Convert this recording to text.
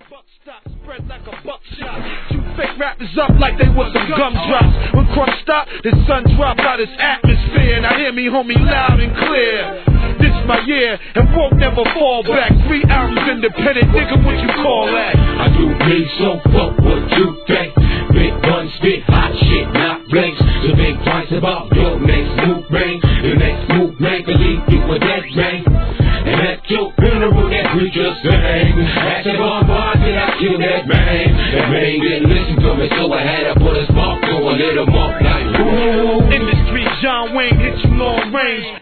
Buck stop spread like a buckshot. Two fake rappers up like they was some gumdrops. When crunch stop, the sun drop out his atmosphere. Now hear me, homie, loud and clear. This my year, and won't never fall back. 3 albums independent, nigga, what you call that? I do me, so fuck what you think. Big guns, spit hot shit, not blinks. So think twice about your next move, bang. The next move, man, can leave you with that bang. And at your funeral, that preacher sang. At the bombard, did I kill that man? That man didn't listen to me, so I had to put a spark to a little more like, ooh. In the street, John Wayne hit you long range.